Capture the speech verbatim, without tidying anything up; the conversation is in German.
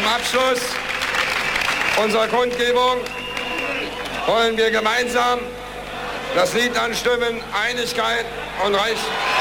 Zum Abschluss unserer Kundgebung wollen wir gemeinsam das Lied anstimmen, Einigkeit und Recht.